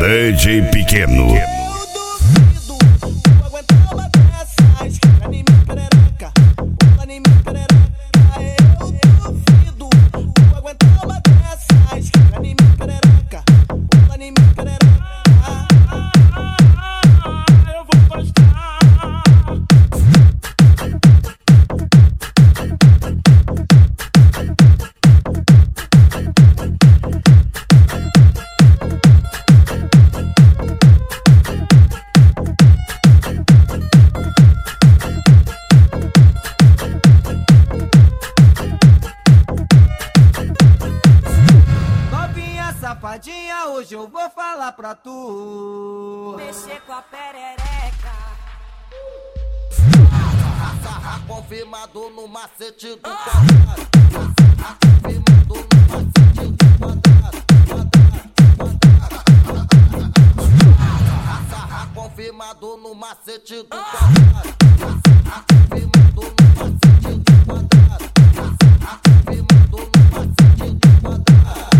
DJ Pequeno. Safadinha, hoje eu vou falar pra tu mexer com a perereca. Sarra confirmado no macete do quadrado. Confirmado no macete do quadrado. Sarra confirmado no macete do quadrado. Confirmado no macete do quadrado. Confirmado no macete do quadrado.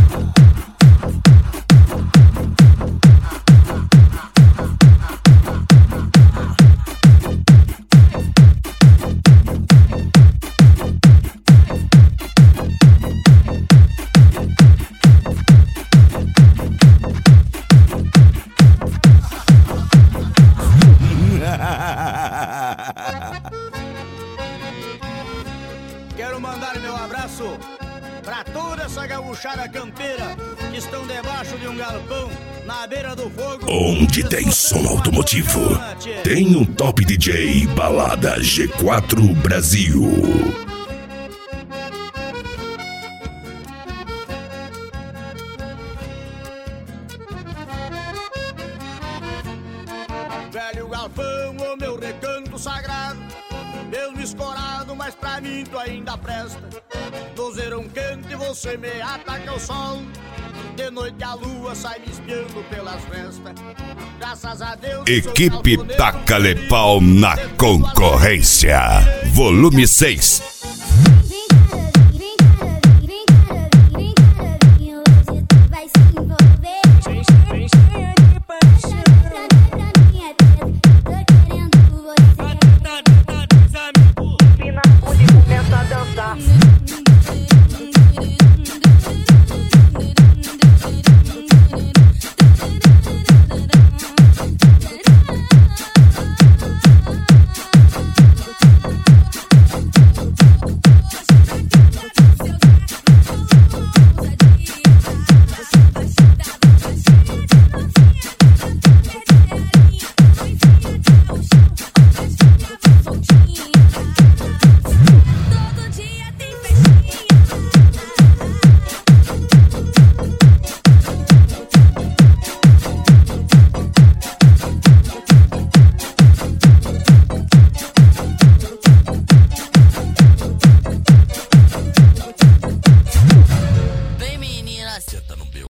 Quero mandar meu abraço pra toda essa gauchada campeira que estão debaixo de um galpão na beira do fogo. Onde tem som automotivo, tem um top DJ Balada G4 Brasil. Velho galpão, o meu recanto sagrado, mesmo escorado, mas pra mim tu ainda presta. No verão quente você me ataca o sol, de noite a lua sai me espiando pelas festas. Graças a Deus. Equipe Taca-lhe-Pau na concorrência, volume 6.